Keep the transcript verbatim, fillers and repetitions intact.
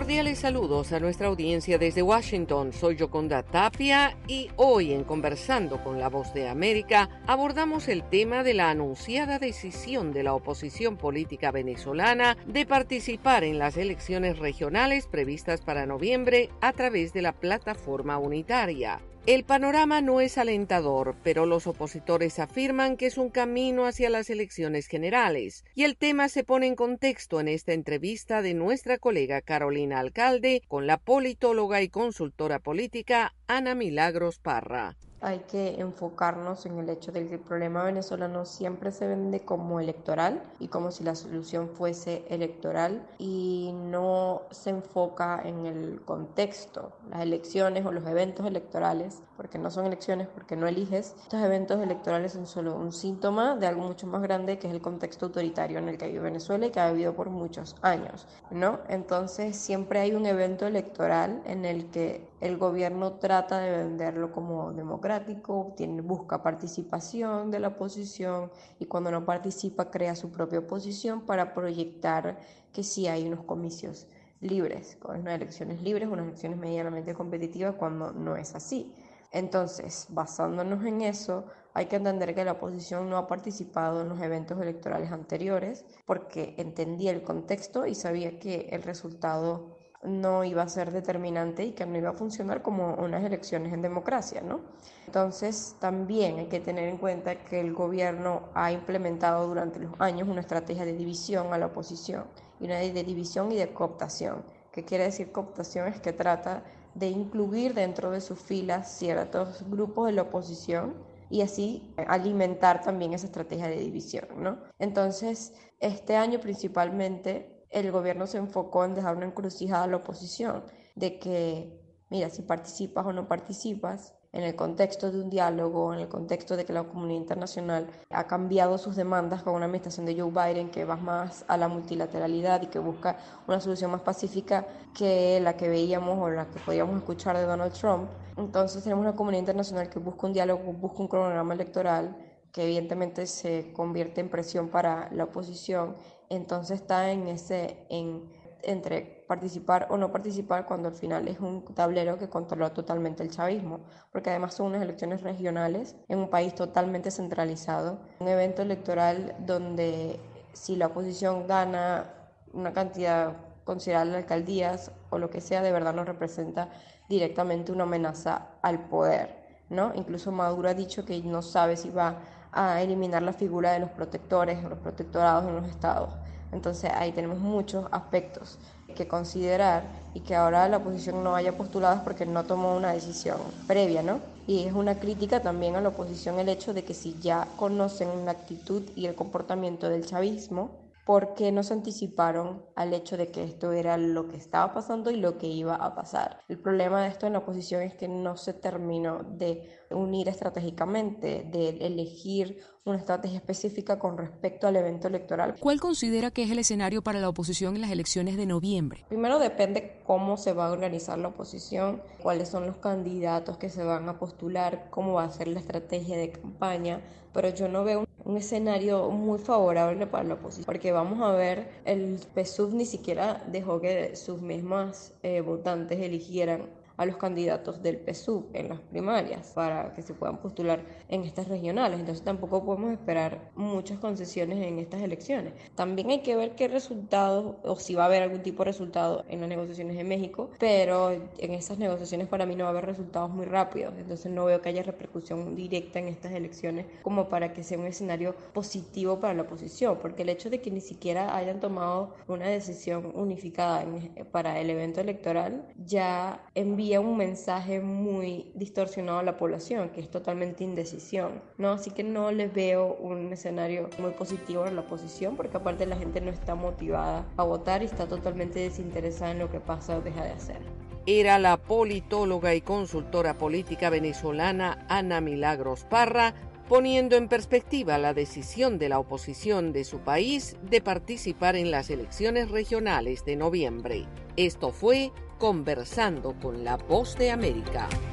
Cordiales saludos a nuestra audiencia desde Washington. Soy Yoconda Tapia y hoy en Conversando con la Voz de América abordamos el tema de la anunciada decisión de la oposición política venezolana de participar en las elecciones regionales previstas para noviembre a través de la plataforma unitaria. El panorama no es alentador, pero los opositores afirman que es un camino hacia las elecciones generales, y el tema se pone en contexto en esta entrevista de nuestra colega Carolina Alcalde con la politóloga y consultora política Ana Milagros Parra. Hay que enfocarnos en el hecho de que el problema venezolano siempre se vende como electoral y como si la solución fuese electoral y no se enfoca en el contexto, las elecciones o los eventos electorales, porque no son elecciones, porque no eliges. Estos eventos electorales son solo un síntoma de algo mucho más grande, que es el contexto autoritario en el que vive Venezuela y que ha vivido por muchos años, ¿no? Entonces siempre hay un evento electoral en el que el gobierno trata de venderlo como democrático, tiene, busca participación de la oposición y cuando no participa crea su propia oposición para proyectar que sí hay unos comicios libres, unas elecciones libres, unas elecciones medianamente competitivas cuando no es así. Entonces, basándonos en eso, hay que entender que la oposición no ha participado en los eventos electorales anteriores porque entendía el contexto y sabía que el resultado no iba a ser determinante y que no iba a funcionar como unas elecciones en democracia, ¿no? Entonces, también hay que tener en cuenta que el gobierno ha implementado durante los años una estrategia de división a la oposición y una de división y de cooptación. ¿Qué quiere decir cooptación? Es que trata de incluir dentro de sus filas ciertos grupos de la oposición y así alimentar también esa estrategia de división, ¿no? Entonces, este año principalmente el gobierno se enfocó en dejar una encrucijada a la oposición, de que, mira, si participas o no participas, en el contexto de un diálogo, en el contexto de que la comunidad internacional ha cambiado sus demandas con una administración de Joe Biden que va más a la multilateralidad y que busca una solución más pacífica que la que veíamos o la que podíamos escuchar de Donald Trump. Entonces tenemos una comunidad internacional que busca un diálogo, busca un cronograma electoral que evidentemente se convierte en presión para la oposición. Entonces está en ese en, entre participar o no participar cuando al final es un tablero que controla totalmente el chavismo, porque además son unas elecciones regionales en un país totalmente centralizado, un evento electoral donde si la oposición gana una cantidad considerable de alcaldías o lo que sea, de verdad no representa directamente una amenaza al poder, ¿no? Incluso Maduro ha dicho que no sabe si va a eliminar la figura de los protectores o los protectorados en los estados. Entonces ahí tenemos muchos aspectos que considerar y que ahora la oposición no haya postuladas porque no tomó una decisión previa, ¿no? Y es una crítica también a la oposición el hecho de que si ya conocen la actitud y el comportamiento del chavismo, ¿por qué no se anticiparon al hecho de que esto era lo que estaba pasando y lo que iba a pasar? El problema de esto en la oposición es que no se terminó de unir estratégicamente, de elegir una estrategia específica con respecto al evento electoral. ¿Cuál considera que es el escenario para la oposición en las elecciones de noviembre? Primero depende cómo se va a organizar la oposición, cuáles son los candidatos que se van a postular, cómo va a ser la estrategia de campaña, pero yo no veo un escenario muy favorable para la oposición, porque vamos a ver, el P S U V ni siquiera dejó que sus mismas eh, votantes eligieran a los candidatos del P S U V en las primarias para que se puedan postular en estas regionales. Entonces tampoco podemos esperar muchas concesiones en estas elecciones. También hay que ver qué resultados o si va a haber algún tipo de resultado en las negociaciones de México, pero en esas negociaciones para mí no va a haber resultados muy rápidos. Entonces no veo que haya repercusión directa en estas elecciones como para que sea un escenario positivo para la oposición, porque el hecho de que ni siquiera hayan tomado una decisión unificada en, para el evento electoral ya envía un mensaje muy distorsionado a la población, que es totalmente indecisión, ¿no? Así que no les veo un escenario muy positivo en la oposición, porque aparte la gente no está motivada a votar y está totalmente desinteresada en lo que pasa o deja de hacer. Era la politóloga y consultora política venezolana Ana Milagros Parra, poniendo en perspectiva la decisión de la oposición de su país de participar en las elecciones regionales de noviembre. Esto fue Conversando con la Voz de América.